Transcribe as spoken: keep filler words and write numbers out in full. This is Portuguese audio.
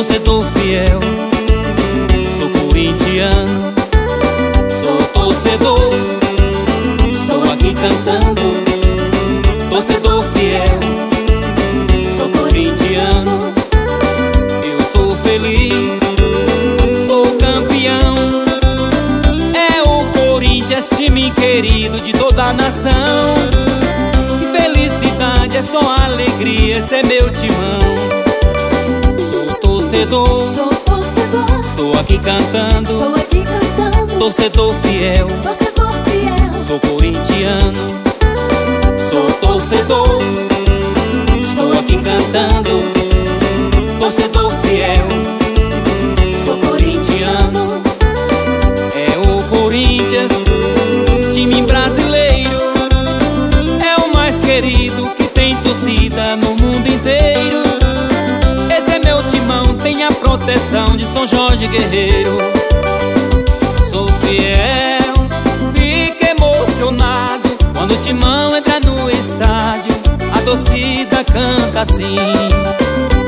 torcedor fiel. Sou corintiano, sou torcedor. Estou aqui cantando, torcedor fiel. Sou corintiano, eu sou feliz, sou campeão. É o Corinthians, time querido de toda a nação. Que felicidade, é só alegria, esse é meu timão. Sou torcedor, Sou torcedor, estou aqui cantando, estou aqui cantando, torcedor fiel. torcedor fiel. Sou corintiano, sou torcedor. Estou aqui cantando, torcedor fiel. Sou corintiano, é o Corinthians, time brasileiro. É o mais querido que tem torcida no mundo inteiro. Esse é meu timão, tem a proteção de São Jorge Guerreiro. Sou fiel, fico emocionado quando o timão entra no estádio. A torcida canta assim.